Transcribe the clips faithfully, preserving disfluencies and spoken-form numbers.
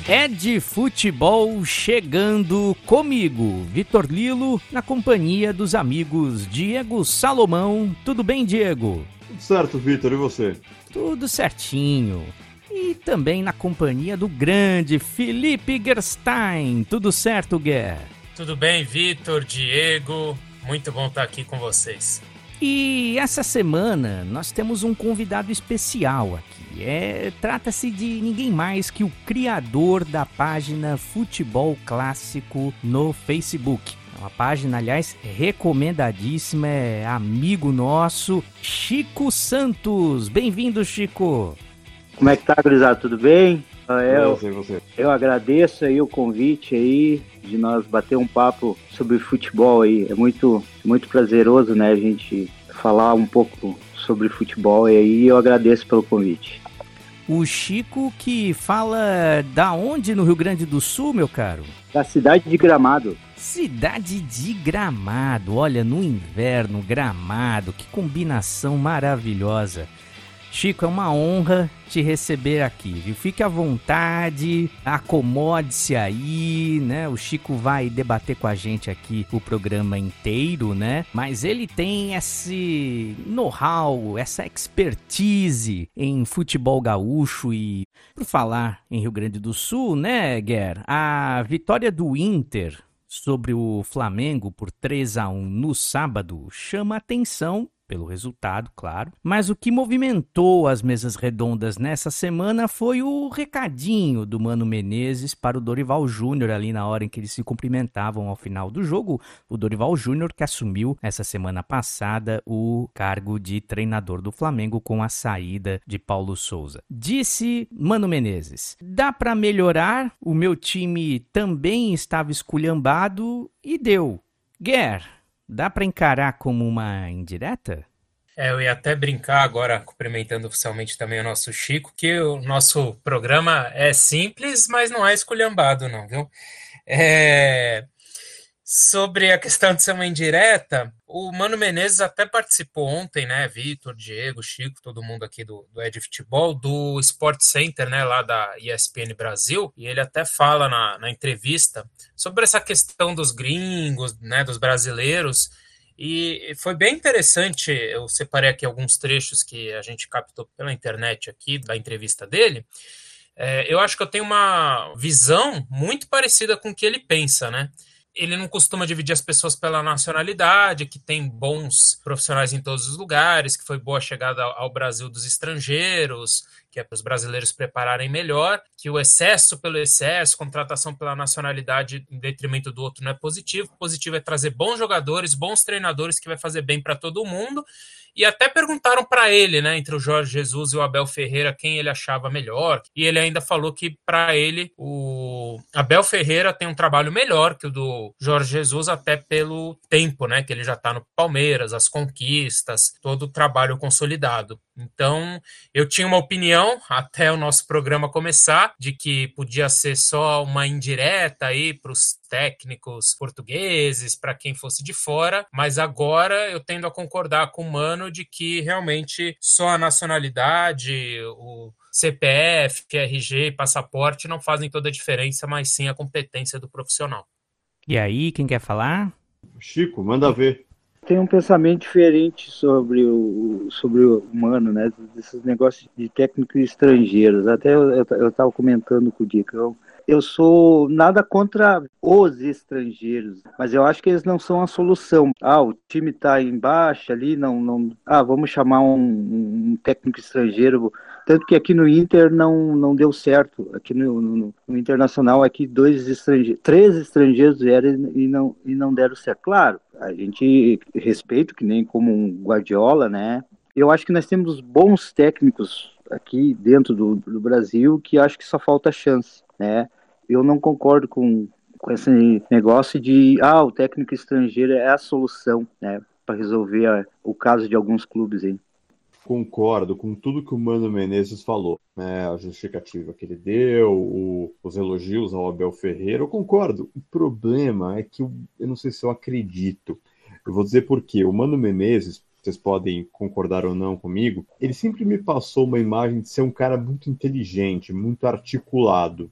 É de futebol chegando comigo, Vitor Lilo, na companhia dos amigos Diego Salomão. Tudo bem, Diego? Tudo certo, Vitor, e você? Tudo certinho. E também na companhia do grande Felipe Gerstein. Tudo certo, Ger? Tudo bem, Vitor, Diego. Muito bom estar aqui com vocês. E essa semana nós temos um convidado especial aqui. É, trata-se de ninguém mais que o criador da página Futebol Clássico no Facebook. É uma página, aliás, recomendadíssima, é amigo nosso, Chico Santos. Bem-vindo, Chico. Como é que tá, gurizada? Tudo bem? Eu, você, você. eu agradeço aí o convite aí de nós bater um papo sobre futebol aí. É muito, muito prazeroso, né, a gente falar um pouco sobre futebol e aí eu agradeço pelo convite. O Chico que fala da onde no Rio Grande do Sul, meu caro? Da cidade de Gramado. Cidade de Gramado, olha, no inverno, Gramado, que combinação maravilhosa. Chico, é uma honra te receber aqui, viu? Fique à vontade, acomode-se aí, né? O Chico vai debater com a gente aqui o programa inteiro, né? Mas ele tem esse know-how, essa expertise em futebol gaúcho e, por falar em Rio Grande do Sul, né, Ger? A vitória do Inter sobre o Flamengo por três a um no sábado chama atenção pelo resultado, claro, mas o que movimentou as mesas redondas nessa semana foi o recadinho do Mano Menezes para o Dorival Júnior ali na hora em que eles se cumprimentavam ao final do jogo. O Dorival Júnior que assumiu essa semana passada o cargo de treinador do Flamengo com a saída de Paulo Souza. Disse Mano Menezes: dá para melhorar, o meu time também estava esculhambado e deu. Ger, dá para encarar como uma indireta? É, eu ia até brincar agora, cumprimentando oficialmente também o nosso Chico, que o nosso programa é simples, mas não é esculhambado não, viu? É... Sobre a questão de ser uma indireta, o Mano Menezes até participou ontem, né, Vitor, Diego, Chico, todo mundo aqui do, do É de Futebol, do Sport Center, né, lá da E S P N Brasil, e ele até fala na, na entrevista sobre essa questão dos gringos, né, dos brasileiros, e foi bem interessante. Eu separei aqui alguns trechos que a gente captou pela internet aqui da entrevista dele. É, eu acho que eu tenho uma visão muito parecida com o que ele pensa, né? Ele não costuma dividir as pessoas pela nacionalidade, que tem bons profissionais em todos os lugares, que foi boa a chegada ao Brasil dos estrangeiros, que é para os brasileiros prepararem melhor, que o excesso pelo excesso, contratação pela nacionalidade em detrimento do outro não é positivo. Positivo é trazer bons jogadores, bons treinadores que vai fazer bem para todo mundo. E até perguntaram para ele, né, entre o Jorge Jesus e o Abel Ferreira, quem ele achava melhor. E ele ainda falou que, para ele, o Abel Ferreira tem um trabalho melhor que o do Jorge Jesus, até pelo tempo, né, que ele já está no Palmeiras, as conquistas, todo o trabalho consolidado. Então, eu tinha uma opinião, até o nosso programa começar, de que podia ser só uma indireta aí para os técnicos portugueses, para quem fosse de fora, mas agora eu tendo a concordar com o Mano de que realmente só a nacionalidade, o C P F, R G, passaporte não fazem toda a diferença, mas sim a competência do profissional. E aí, quem quer falar? Chico, manda ver. Tem um pensamento diferente sobre o, sobre o Mano, né? Desses negócios de técnicos estrangeiros. Até eu estava comentando com o Dico. Eu sou nada contra os estrangeiros, mas eu acho que eles não são a solução. Ah, o time está em baixa ali, não, não. Ah, vamos chamar um, um técnico estrangeiro. Tanto que aqui no Inter não, não deu certo. Aqui no, no, no Internacional, aqui dois estrangeiros, três estrangeiros vieram e não, e não deram certo. Claro, a gente respeita, que nem como um Guardiola, né? Eu acho que nós temos bons técnicos aqui dentro do, do Brasil que acho que só falta chance, né? Eu não concordo com, com esse negócio de ah, o técnico estrangeiro é a solução, né, para resolver a, o caso de alguns clubes aí. Concordo com tudo que o Mano Menezes falou, né? A justificativa que ele deu, o, os elogios ao Abel Ferreira, eu concordo. O problema é que eu, eu não sei se eu acredito. Eu vou dizer por quê. O Mano Menezes, vocês podem concordar ou não comigo, ele sempre me passou uma imagem de ser um cara muito inteligente, muito articulado.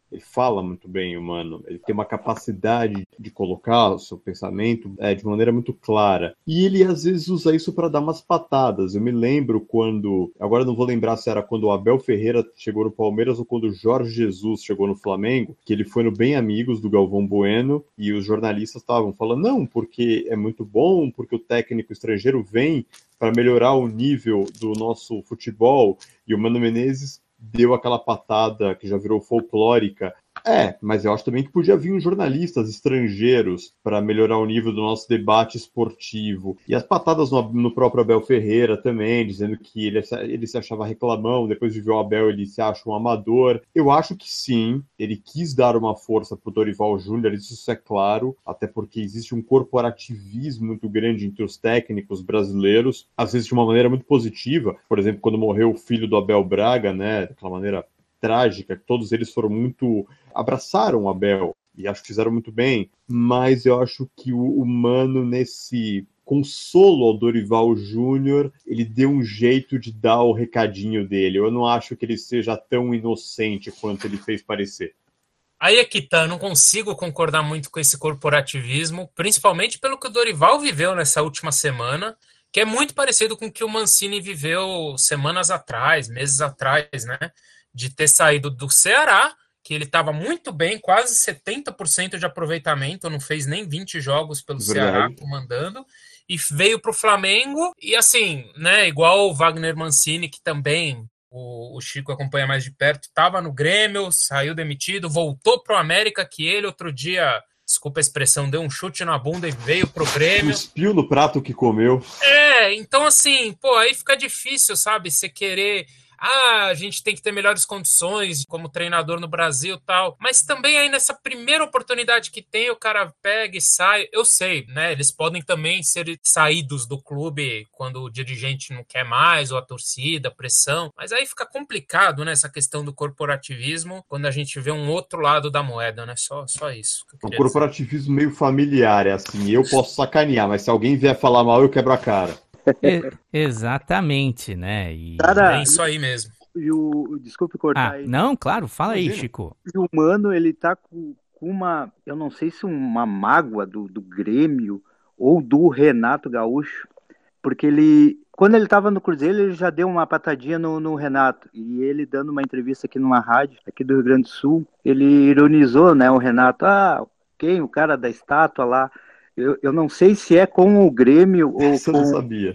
Ele fala muito bem, o Mano. Ele tem uma capacidade de colocar o seu pensamento é, de maneira muito clara. E ele, às vezes, usa isso para dar umas patadas. Eu me lembro quando... Agora não vou lembrar se era quando o Abel Ferreira chegou no Palmeiras ou quando o Jorge Jesus chegou no Flamengo, que ele foi no Bem Amigos do Galvão Bueno e os jornalistas estavam falando, não, porque é muito bom, porque o técnico estrangeiro vem para melhorar o nível do nosso futebol. E o Mano Menezes deu aquela patada que já virou folclórica. É, mas eu acho também que podia vir uns jornalistas estrangeiros para melhorar o nível do nosso debate esportivo. E as patadas no, no próprio Abel Ferreira também, dizendo que ele, ele se achava reclamão, depois de ver o Abel ele se acha um amador. Eu acho que sim, ele quis dar uma força para o Dorival Júnior, isso é claro, até porque existe um corporativismo muito grande entre os técnicos brasileiros, às vezes de uma maneira muito positiva. Por exemplo, quando morreu o filho do Abel Braga, né, daquela maneira trágica, que todos eles foram muito... abraçaram o Abel, e acho que fizeram muito bem, mas eu acho que o humano, nesse consolo ao Dorival Júnior, ele deu um jeito de dar o recadinho dele. Eu não acho que ele seja tão inocente quanto ele fez parecer. Aí é que tá, eu não consigo concordar muito com esse corporativismo, principalmente pelo que o Dorival viveu nessa última semana, que é muito parecido com o que o Mancini viveu semanas atrás, meses atrás, né? De ter saído do Ceará, que ele estava muito bem, quase setenta por cento de aproveitamento, não fez nem vinte jogos pelo Verdade. Ceará comandando, e veio para o Flamengo, e assim, né, igual o Wagner Mancini, que também o, o Chico acompanha mais de perto, estava no Grêmio, saiu demitido, voltou para o América, que ele outro dia, desculpa a expressão, deu um chute na bunda e veio pro Grêmio. Cuspiu no prato que comeu. É, então assim, pô, aí fica difícil, sabe, você querer... Ah, a gente tem que ter melhores condições como treinador no Brasil e tal. Mas também aí nessa primeira oportunidade que tem, o cara pega e sai. Eu sei, né? Eles podem também ser saídos do clube quando o dirigente não quer mais, ou a torcida, a pressão. Mas aí fica complicado, né? Essa questão do corporativismo, quando a gente vê um outro lado da moeda, né? Só, só isso. O corporativismo dizer. Meio familiar, é assim. Eu posso sacanear, mas se alguém vier falar mal, eu quebro a cara. É, exatamente, né? E... Cara, é isso aí mesmo. E o, desculpe cortar ah, aí. Não, claro, fala aí, Chico. O Mano, ele tá com, com uma, eu não sei se uma mágoa do, do Grêmio ou do Renato Gaúcho, porque ele, quando ele tava no Cruzeiro, ele já deu uma patadinha no, no Renato, e ele dando uma entrevista aqui numa rádio, aqui do Rio Grande do Sul, ele ironizou, né, o Renato, ah, quem? O cara da estátua lá. Eu, eu não sei se é com o Grêmio ou Isso com... eu não sabia.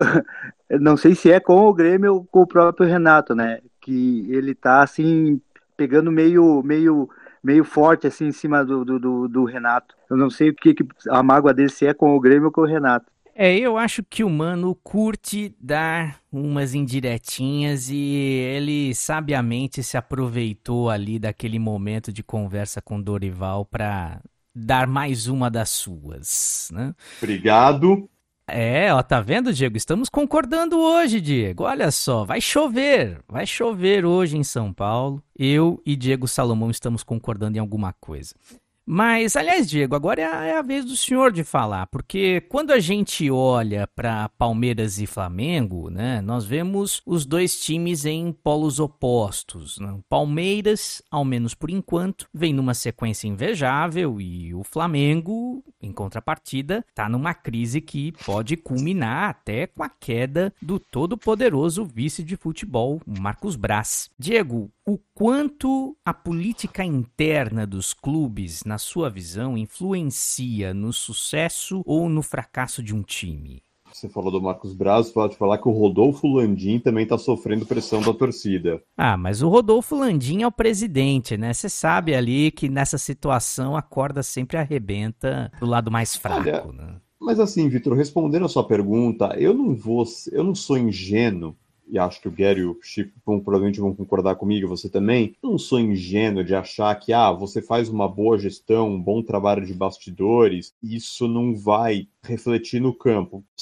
não sei se é com o Grêmio ou com o próprio Renato, né? Que ele tá, assim, pegando meio, meio, meio forte, assim, em cima do, do, do Renato. Eu não sei o que, que a mágoa dele, se é com o Grêmio ou com o Renato. É, eu acho que o Mano curte dar umas indiretinhas e ele sabiamente se aproveitou ali daquele momento de conversa com Dorival para dar mais uma das suas, né? Obrigado. É, ó, tá vendo, Diego? Estamos concordando hoje, Diego. Olha só, vai chover. Vai chover hoje em São Paulo. Eu e Diego Salomão estamos concordando em alguma coisa. Mas, aliás, Diego, agora é a, é a vez do senhor de falar, porque quando a gente olha para Palmeiras e Flamengo, né, nós vemos os dois times em polos opostos, né? Palmeiras, ao menos por enquanto, vem numa sequência invejável e o Flamengo, em contrapartida, está numa crise que pode culminar até com a queda do todo-poderoso vice de futebol, Marcos Braz. Diego, o quanto a política interna dos clubes, na sua visão, influencia no sucesso ou no fracasso de um time? Você falou do Marcos Braz, pode falar que o Rodolfo Landim também está sofrendo pressão da torcida. Ah, mas o Rodolfo Landim é o presidente, né? Você sabe ali que nessa situação a corda sempre arrebenta do lado mais fraco, Olha, né? Mas assim, Vitor, respondendo a sua pergunta, eu não vou, eu não sou ingênuo, e acho que o Gary e o Chico vão, provavelmente vão concordar comigo, você também, não sou ingênuo de achar que, ah, você faz uma boa gestão, um bom trabalho de bastidores, isso não vai refletir no campo. Sim,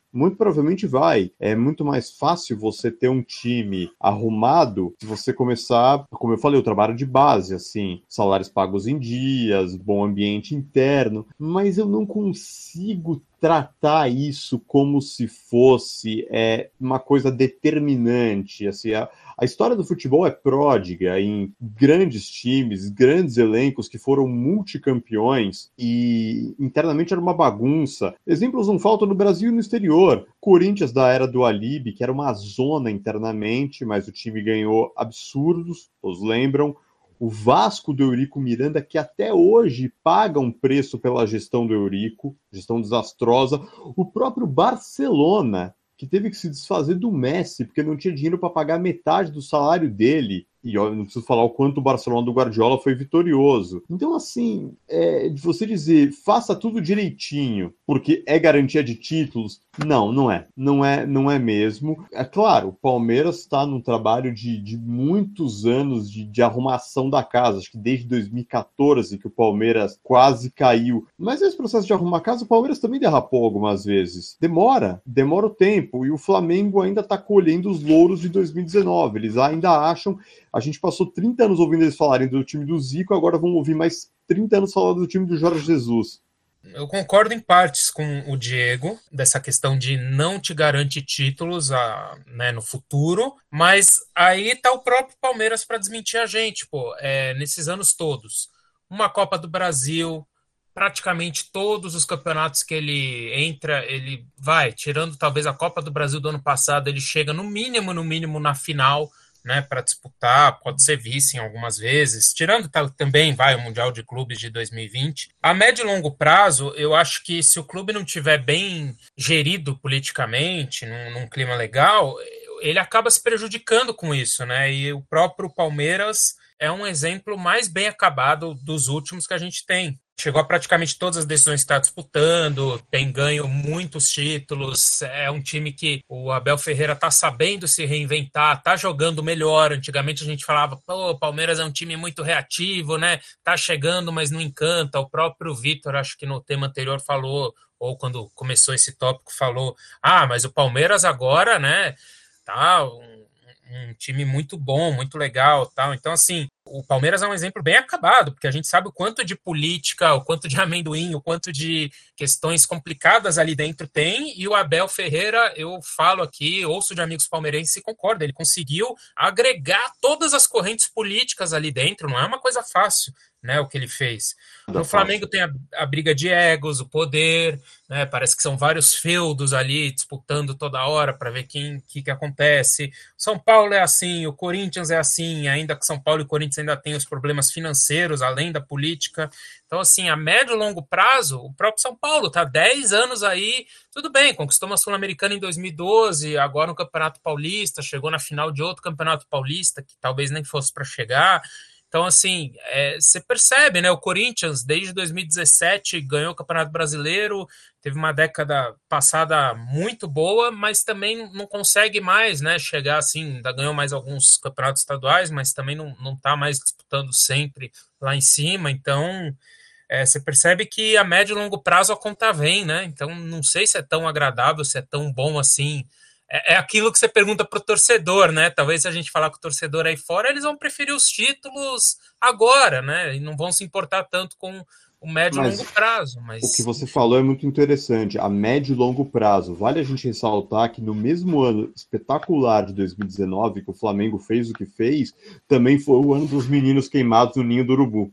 Muito provavelmente vai. É muito mais fácil você ter um time arrumado se você começar, como eu falei, o trabalho de base, assim, salários pagos em dias, bom ambiente interno, mas eu não consigo tratar isso como se fosse é, uma coisa determinante, assim, a, a história do futebol é pródiga em grandes times, grandes elencos que foram multicampeões e internamente era uma bagunça. Exemplos não faltam no Brasil e no exterior. Corinthians da era do Alibi, que era uma zona internamente, mas o time ganhou absurdos, todos lembram. O Vasco do Eurico Miranda, que até hoje paga um preço pela gestão do Eurico, gestão desastrosa. O próprio Barcelona, que teve que se desfazer do Messi, porque não tinha dinheiro para pagar metade do salário dele. E ó, não preciso falar o quanto o Barcelona do Guardiola foi vitorioso. Então, assim, é, de você dizer, faça tudo direitinho, porque é garantia de títulos, não, não é. Não é, não é mesmo. É claro, o Palmeiras está num trabalho de, de muitos anos de, de arrumação da casa. Acho que desde dois mil e catorze que o Palmeiras quase caiu. Mas esse processo de arrumar a casa, o Palmeiras também derrapou algumas vezes. Demora, demora o tempo. E o Flamengo ainda está colhendo os louros de dois mil e dezenove. Eles ainda acham... A gente passou trinta anos ouvindo eles falarem do time do Zico, agora vamos ouvir mais trinta anos falando do time do Jorge Jesus. Eu concordo em partes com o Diego, dessa questão de não te garante títulos a, né, no futuro, mas aí tá o próprio Palmeiras para desmentir a gente, pô, é, nesses anos todos. Uma Copa do Brasil, praticamente todos os campeonatos que ele entra, ele vai, tirando talvez a Copa do Brasil do ano passado, ele chega no mínimo, no mínimo na final, né, para disputar, pode ser vice em algumas vezes, tirando também vai o Mundial de Clubes de dois mil e vinte. A médio e longo prazo, eu acho que se o clube não tiver bem gerido politicamente, num, num clima legal, ele acaba se prejudicando com isso, né? E o próprio Palmeiras é um exemplo mais bem acabado dos últimos que a gente tem. Chegou a praticamente todas as decisões que está disputando, tem ganho muitos títulos, é um time que o Abel Ferreira está sabendo se reinventar, está jogando melhor. Antigamente a gente falava, pô, o Palmeiras é um time muito reativo, né? Tá chegando, mas não encanta. O próprio Vitor, acho que no tema anterior falou, ou quando começou esse tópico, falou, ah, mas o Palmeiras agora, né, tá um, um time muito bom, muito legal, tal. Então, assim, o Palmeiras é um exemplo bem acabado, porque a gente sabe o quanto de política, o quanto de amendoim, o quanto de questões complicadas ali dentro tem, e o Abel Ferreira, eu falo aqui, ouço de amigos palmeirenses e concordo, ele conseguiu agregar todas as correntes políticas ali dentro, não é uma coisa fácil, né, o que ele fez. No Flamengo tem a, a briga de egos, o poder, né, parece que são vários feudos ali disputando toda hora para ver quem que, que acontece. São Paulo é assim, o Corinthians é assim, ainda que São Paulo e Corinthians ainda tem os problemas financeiros, além da política. Então, assim, a médio e longo prazo, o próprio São Paulo está dez anos aí, tudo bem, conquistou uma Sul-Americana em dois mil e doze, agora no Campeonato Paulista, chegou na final de outro Campeonato Paulista, que talvez nem fosse para chegar. Então, assim, é, você percebe, né? O Corinthians, desde dois mil e dezessete, ganhou o Campeonato Brasileiro, teve uma década passada muito boa, mas também não consegue mais, né? Chegar assim, ainda ganhou mais alguns campeonatos estaduais, mas também não, não tá mais disputando sempre lá em cima. Então, é, você percebe que a médio e longo prazo a conta vem, né? Então, não sei se é tão agradável, se é tão bom assim. É aquilo que você pergunta pro torcedor, né? Talvez se a gente falar com o torcedor aí fora, eles vão preferir os títulos agora, né? E não vão se importar tanto com o médio e longo prazo. Mas o que você falou é muito interessante. A médio e longo prazo. Vale a gente ressaltar que no mesmo ano espetacular de dois mil e dezenove, que o Flamengo fez o que fez, também foi o ano dos meninos queimados no ninho do urubu.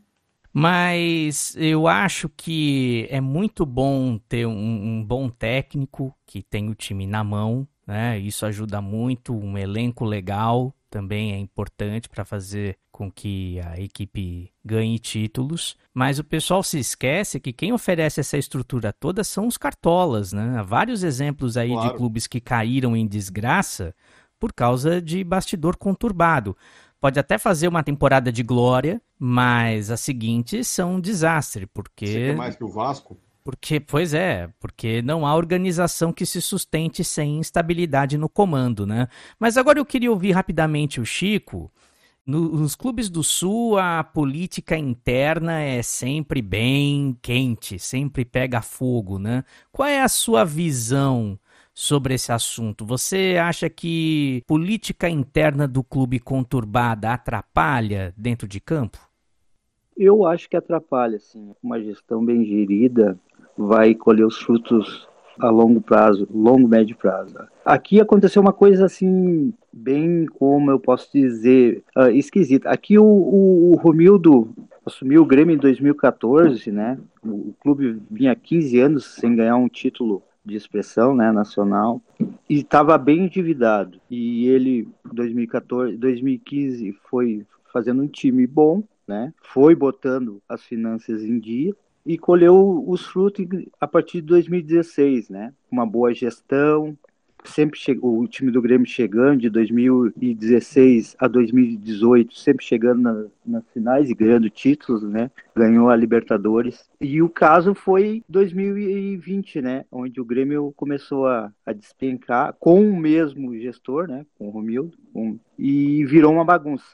Mas eu acho que é muito bom ter um, um bom técnico que tem o time na mão, né? Isso ajuda muito, um elenco legal também é importante para fazer com que a equipe ganhe títulos, mas o pessoal se esquece que quem oferece essa estrutura toda são os cartolas, né? Há vários exemplos aí Claro. de clubes que caíram em desgraça por causa de bastidor conturbado. Pode até fazer uma temporada de glória, mas as seguintes são um desastre, porque... Você quer mais que o Vasco? Porque, pois é, porque não há organização que se sustente sem instabilidade no comando, né? Mas agora eu queria ouvir rapidamente o Chico. No, nos clubes do Sul, a política interna é sempre bem quente, sempre pega fogo, né? Qual é a sua visão sobre esse assunto. Você acha que política interna do clube conturbada atrapalha dentro de campo? Eu acho que atrapalha, sim. Uma gestão bem gerida vai colher os frutos a longo prazo, longo, médio prazo. Aqui aconteceu uma coisa assim, bem, como eu posso dizer, uh, esquisita. Aqui o, o, o Romildo assumiu o Grêmio em dois mil e quatorze, né? O, o clube vinha há quinze anos sem ganhar um título de expressão, né, nacional, e estava bem endividado. E ele, em dois mil e quatorze, dois mil e quinze, foi fazendo um time bom, né? Foi botando as finanças em dia e colheu os frutos a partir de dois mil e dezesseis, né? Uma boa gestão, sempre chegou, o time do Grêmio chegando de dois mil e dezesseis a dois mil e dezoito, sempre chegando na, nas finais e ganhando títulos, né? Ganhou a Libertadores. E o caso foi dois mil e vinte, né? Onde o Grêmio começou a, a despencar com o mesmo gestor, né? Com o Romildo, com, e virou uma bagunça.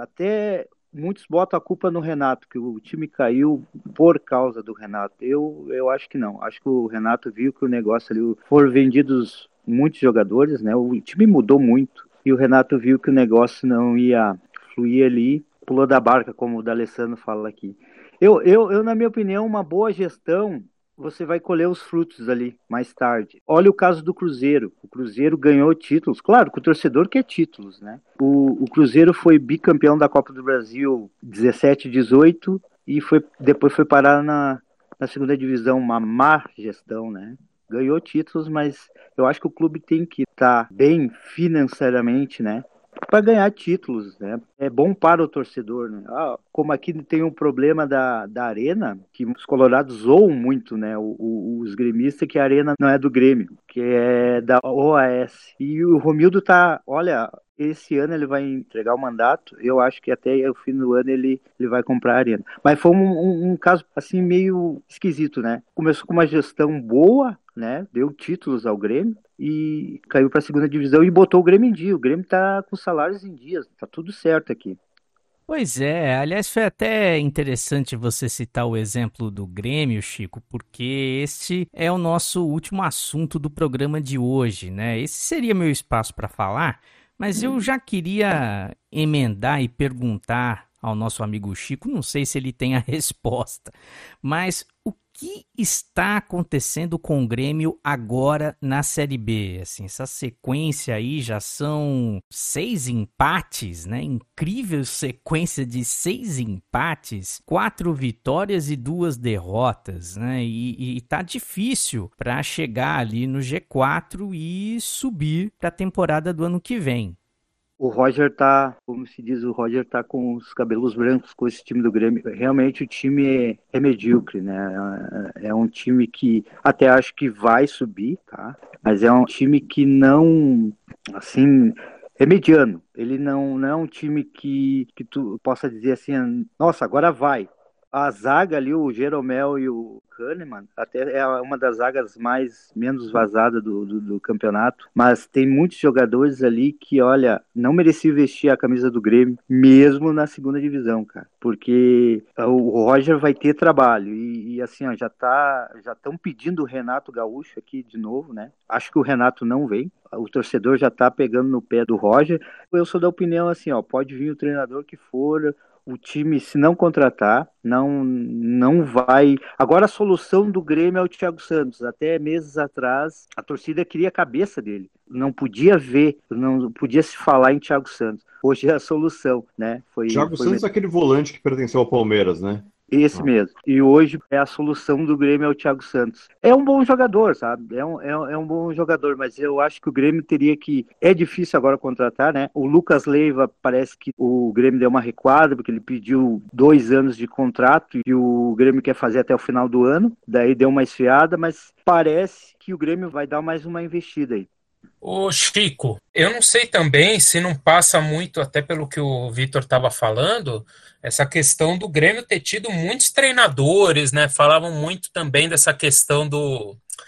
Até muitos botam a culpa no Renato, que o time caiu por causa do Renato. Eu, eu acho que não. Acho que o Renato viu que o negócio ali, foram vendidos muitos jogadores, né? O time mudou muito. E o Renato viu que o negócio não ia fluir ali, pulou da barca, como o D'Alessandro fala aqui. Eu, eu, eu, na minha opinião, uma boa gestão, você vai colher os frutos ali mais tarde. Olha o caso do Cruzeiro. O Cruzeiro ganhou títulos. Claro que o torcedor quer títulos, né? O, o Cruzeiro foi bicampeão da Copa do Brasil dezessete, dezoito e foi, depois foi parar na, na segunda divisão, uma má gestão, né? Ganhou títulos, mas eu acho que o clube tem que estar bem financeiramente, né? Para ganhar títulos, né? É bom para o torcedor, né? Ah, como aqui tem um problema da, da arena, que os colorados zoam muito, né? O, o, os gremistas, que a arena não é do Grêmio, que é da O A S. E o Romildo tá, olha, esse ano ele vai entregar o mandato, eu acho que até o fim do ano ele, ele vai comprar a arena. Mas foi um, um, um caso, assim, meio esquisito, né? Começou com uma gestão boa, né? Deu títulos ao Grêmio e caiu para a segunda divisão e botou o Grêmio em dia. O Grêmio tá com salários em dias, tá tudo certo aqui. Pois é, aliás, foi até interessante você citar o exemplo do Grêmio, Chico, porque este é o nosso último assunto do programa de hoje, né? Esse seria meu espaço para falar, mas eu já queria emendar e perguntar ao nosso amigo Chico, não sei se ele tem a resposta, mas o que está acontecendo com o Grêmio agora na Série B? Assim, essa sequência aí já são seis empates, né? Incrível sequência de seis empates, quatro vitórias e duas derrotas, né? E, e tá difícil para chegar ali no G quatro e subir para a temporada do ano que vem. O Roger tá, como se diz, o Roger tá com os cabelos brancos com esse time do Grêmio. Realmente o time é, é medíocre, né? É um time que até acho que vai subir, tá? Mas é um time que não, assim, é mediano. Ele não, não é um time que, que tu possa dizer assim, nossa, agora vai. A zaga ali, o Jeromel e o Kahneman, até é uma das zagas mais menos vazadas do, do, do campeonato, mas tem muitos jogadores ali que, olha, não mereciam vestir a camisa do Grêmio, mesmo na segunda divisão, cara, porque o Roger vai ter trabalho e, e assim, ó, já tá, já estão pedindo o Renato Gaúcho aqui de novo, né? Acho que o Renato não vem, o torcedor já tá pegando no pé do Roger. Eu sou da opinião assim, ó, pode vir o treinador que for, o time, se não contratar, não, não vai... Agora a solução do Grêmio é o Thiago Santos. Até meses atrás, a torcida queria a cabeça dele. Não podia ver, não podia se falar em Thiago Santos. Hoje é a solução, né? Foi, Thiago foi Santos é aquele volante que pertenceu ao Palmeiras, né? Esse mesmo. E hoje é a solução do Grêmio é o Thiago Santos. É um bom jogador, sabe? É um, é, um, é um bom jogador, mas eu acho que o Grêmio teria que... É difícil agora contratar, né? O Lucas Leiva parece que o Grêmio deu uma recuada, porque ele pediu dois anos de contrato e o Grêmio quer fazer até o final do ano. Daí deu uma esfriada, mas parece que o Grêmio vai dar mais uma investida aí. Ô Chico, eu não sei também se não passa muito, até pelo que o Vitor estava falando, essa questão do Grêmio ter tido muitos treinadores, né? Falavam muito também dessa questão do,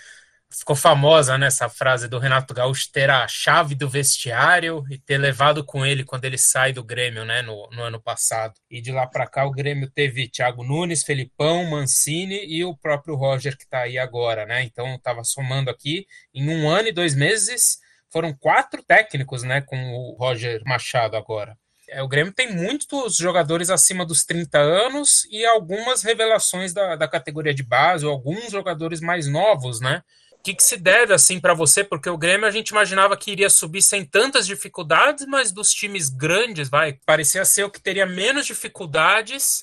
ficou famosa nessa frase do Renato Gaúcho ter a chave do vestiário e ter levado com ele quando ele sai do Grêmio, né, no, no ano passado. E de lá para cá o Grêmio teve Thiago Nunes, Felipão, Mancini e o próprio Roger que está aí agora, né? Então estava somando aqui em um ano e dois meses foram quatro técnicos, né, com o Roger Machado agora. É, o Grêmio tem muitos jogadores acima dos trinta anos e algumas revelações da, da categoria de base, ou alguns jogadores mais novos, né? O que, que se deve, assim, para você? Porque o Grêmio a gente imaginava que iria subir sem tantas dificuldades, mas dos times grandes, vai, parecia ser o que teria menos dificuldades,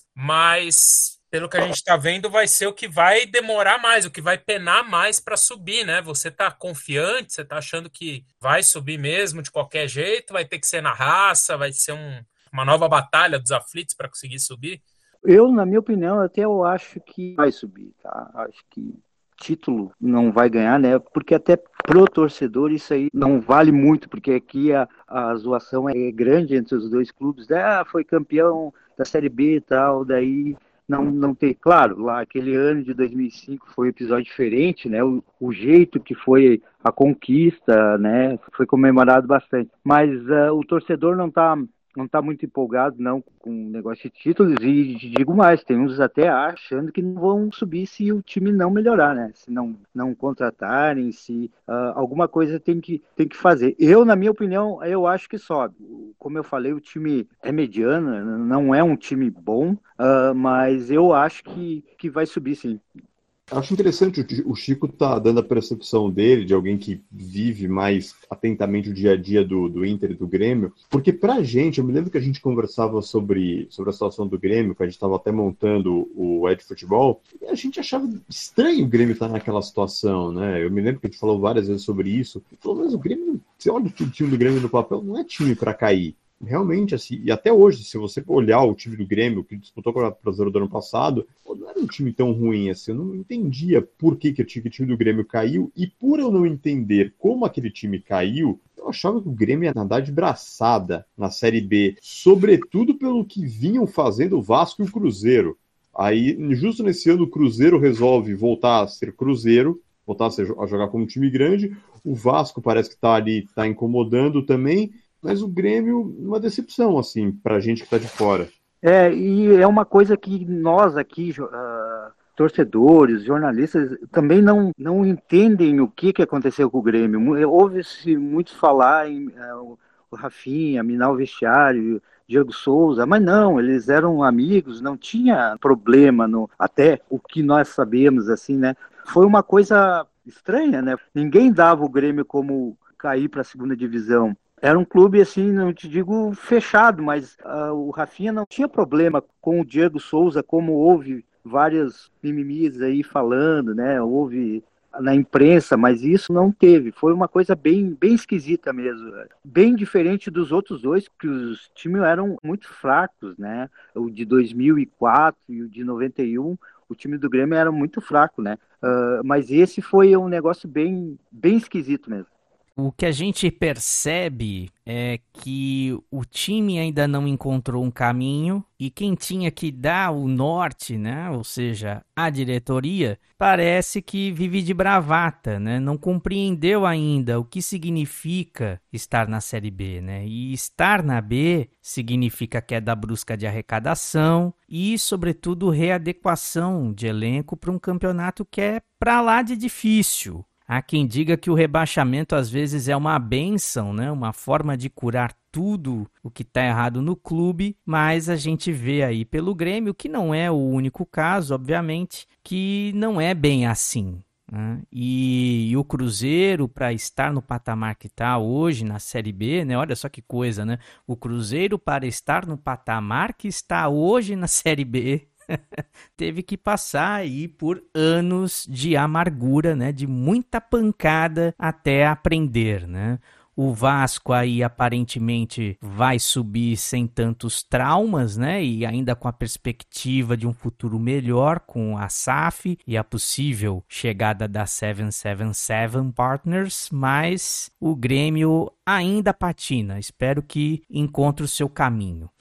mas pelo que a gente está vendo, vai ser o que vai demorar mais, o que vai penar mais para subir, né? Você está confiante, você está achando que vai subir mesmo de qualquer jeito, vai ter que ser na raça, vai ser um, uma nova batalha dos aflitos para conseguir subir? Eu, na minha opinião, até eu acho que vai subir, tá? Acho que título não vai ganhar, né? Porque até pro torcedor isso aí não vale muito, porque aqui a, a zoação é grande entre os dois clubes, né? Ah, foi campeão da Série B e tal, daí não, não tem, claro, lá aquele ano de dois mil e cinco foi um episódio diferente, né, o, o jeito que foi a conquista, né, foi comemorado bastante, mas uh, o torcedor não tá, não tá muito empolgado, não, com o negócio de títulos, e digo mais, tem uns até achando que não vão subir se o time não melhorar, né, se não, não contratarem, se uh, alguma coisa tem que, tem que fazer. Eu, na minha opinião, eu acho que sobe. Como eu falei, o time é mediano, não é um time bom, uh, mas eu acho que, que vai subir, sim. Acho interessante, o Chico tá dando a percepção dele, de alguém que vive mais atentamente o dia a dia do, do Inter e do Grêmio, porque pra gente, eu me lembro que a gente conversava sobre, sobre a situação do Grêmio, que a gente estava até montando o Ed Futebol, e a gente achava estranho o Grêmio estar naquela situação, né? Eu me lembro que a gente falou várias vezes sobre isso, falou, mas o Grêmio, você olha o time do Grêmio no papel, não é time para cair. Realmente, assim, e até hoje, se você olhar o time do Grêmio, que disputou com o Brasileiro do ano passado, não era um time tão ruim assim, eu não entendia por que, que o time do Grêmio caiu, e por eu não entender como aquele time caiu, eu achava que o Grêmio ia nadar de braçada na Série B, sobretudo pelo que vinham fazendo o Vasco e o Cruzeiro. Aí, justo nesse ano, o Cruzeiro resolve voltar a ser Cruzeiro, voltar a, ser, a jogar como um time grande, o Vasco parece que está ali, está incomodando também, mas o Grêmio, uma decepção, assim, pra gente que tá de fora. É, e é uma coisa que nós aqui, uh, torcedores, jornalistas, também não, não entendem o que, que aconteceu com o Grêmio. Ouve-se muito falar em uh, o Rafinha, minar o vestiário, Diego Souza, mas não, eles eram amigos, não tinha problema, no, até o que nós sabemos, assim, né? Foi uma coisa estranha, né? Ninguém dava o Grêmio como cair para a segunda divisão. Era um clube, assim, não te digo fechado, mas uh, o Rafinha não tinha problema com o Diego Souza, como houve várias mimimis aí falando, né? Houve na imprensa, mas isso não teve. Foi uma coisa bem, bem esquisita mesmo. Bem diferente dos outros dois, que os times eram muito fracos, né? O de dois mil e quatro e o de noventa e um, o time do Grêmio era muito fraco, né? Uh, mas esse foi um negócio bem, bem esquisito mesmo. O que a gente percebe é que o time ainda não encontrou um caminho e quem tinha que dar o norte, né, ou seja, a diretoria, parece que vive de bravata, né, não compreendeu ainda o que significa estar na Série B, né, e estar na B significa queda brusca de arrecadação e, sobretudo, readequação de elenco para um campeonato que é para lá de difícil. Há quem diga que o rebaixamento às vezes é uma bênção, né? Uma forma de curar tudo o que está errado no clube, mas a gente vê aí pelo Grêmio, que não é o único caso, obviamente, que não é bem assim. Né? E, e o Cruzeiro, para estar no patamar que está hoje na Série B, né? Olha só que coisa, né? O Cruzeiro, para estar no patamar que está hoje na Série B, teve que passar aí por anos de amargura, né, de muita pancada até aprender, né? O Vasco aí aparentemente vai subir sem tantos traumas, né? E ainda com a perspectiva de um futuro melhor com a S A F e a possível chegada da sete sete sete Partners, mas o Grêmio ainda patina. Espero que encontre o seu caminho.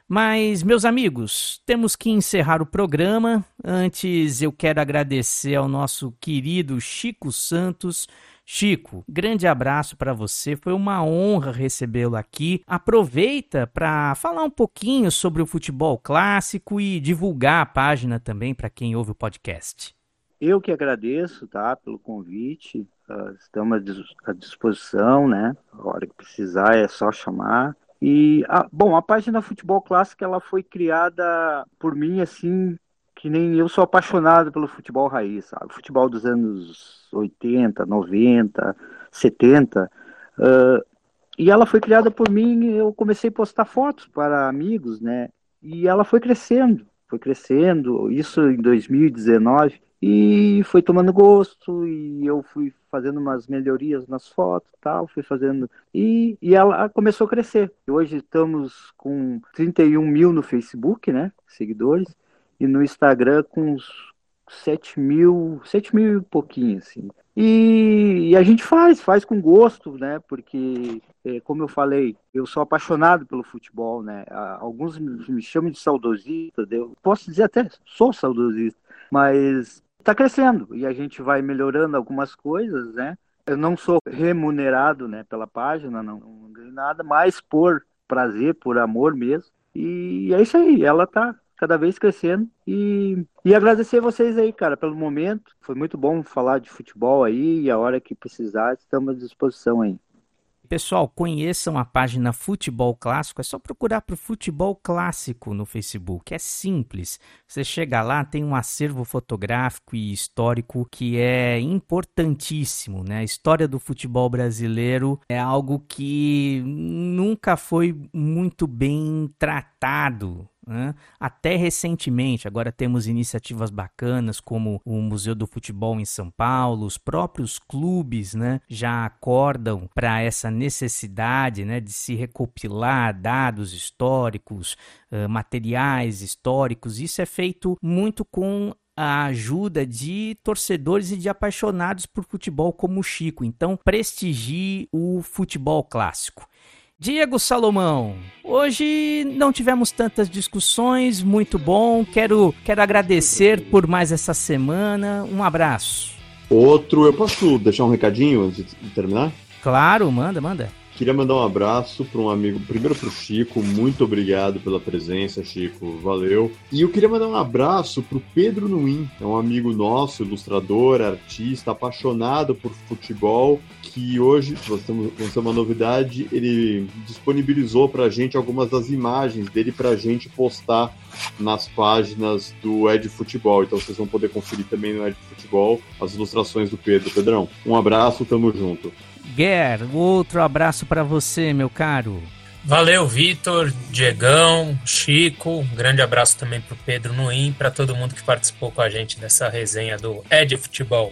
Mas, meus amigos, temos que encerrar o programa. Antes, eu quero agradecer ao nosso querido Chico Santos. Chico, grande abraço para você, foi uma honra recebê-lo aqui. Aproveita para falar um pouquinho sobre o futebol clássico e divulgar a página também para quem ouve o podcast. Eu que agradeço, tá, pelo convite. Uh, estamos à disposição, né? A hora que precisar é só chamar. E, ah, bom, a página Futebol Clássico, ela foi criada por mim, assim, que nem eu sou apaixonado pelo futebol raiz, sabe? Futebol dos anos oitenta, noventa, setenta. Uh, e ela foi criada por mim, eu comecei a postar fotos para amigos, né? E ela foi crescendo, foi crescendo, isso em dois mil e dezenove. E foi tomando gosto, e eu fui fazendo umas melhorias nas fotos e tal, fui fazendo, e, e ela começou a crescer. Hoje estamos com trinta e um mil no Facebook, né, seguidores, e no Instagram com uns sete mil, sete mil e pouquinho, assim. E, e a gente faz, faz com gosto, né, porque, é, como eu falei, eu sou apaixonado pelo futebol, né, alguns me chamam de saudosista, eu posso dizer até, sou saudosista, mas está crescendo e a gente vai melhorando algumas coisas, né? Eu não sou remunerado, né, pela página, não, não ganho nada, mas por prazer, por amor mesmo. E é isso aí, ela tá cada vez crescendo. E, e agradecer vocês aí, cara, pelo momento. Foi muito bom falar de futebol aí e a hora que precisar, estamos à disposição aí. Pessoal, conheçam a página Futebol Clássico, é só procurar por Futebol Clássico no Facebook, é simples. Você chega lá, tem um acervo fotográfico e histórico que é importantíssimo, né? A história do futebol brasileiro é algo que nunca foi muito bem tratado, né? Até recentemente. Agora temos iniciativas bacanas como o Museu do Futebol em São Paulo, os próprios clubes, né, já acordam para essa necessidade, né, de se recopilar dados históricos, uh, materiais históricos. Isso é feito muito com a ajuda de torcedores e de apaixonados por futebol como o Chico. Então prestigie o futebol clássico. Diego Salomão, hoje não tivemos tantas discussões, muito bom, quero, quero agradecer por mais essa semana, um abraço. Outro, eu posso deixar um recadinho antes de terminar? Claro, manda, manda. Queria mandar um abraço para um amigo, primeiro para o Chico, muito obrigado pela presença, Chico, valeu. E eu queria mandar um abraço para o Pedro Nuin, é um amigo nosso, ilustrador, artista, apaixonado por futebol, que hoje, nós temos, nós temos uma novidade, ele disponibilizou para a gente algumas das imagens dele para a gente postar nas páginas do Ed Futebol, então vocês vão poder conferir também no Ed Futebol as ilustrações do Pedro. Pedrão, um abraço, tamo junto. Guer, outro abraço para você, meu caro. Valeu, Vitor, Diegão, Chico. Um grande abraço também para o Pedro Nuin, para todo mundo que participou com a gente dessa resenha do Ed Futebol.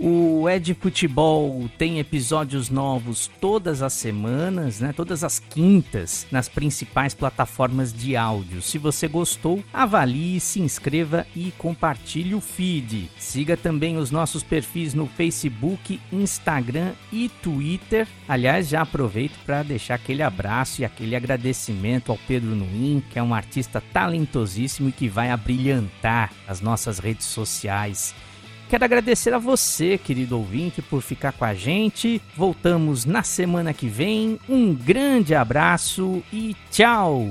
O Ed Futebol tem episódios novos todas as semanas, né? Todas as quintas, nas principais plataformas de áudio. Se você gostou, avalie, se inscreva e compartilhe o feed. Siga também os nossos perfis no Facebook, Instagram e Twitter. Aliás, já aproveito para deixar aquele abraço e aquele agradecimento ao Pedro Nuin, que é um artista talentosíssimo e que vai abrilhantar as nossas redes sociais. Quero agradecer a você, querido ouvinte, por ficar com a gente. Voltamos na semana que vem. Um grande abraço e tchau!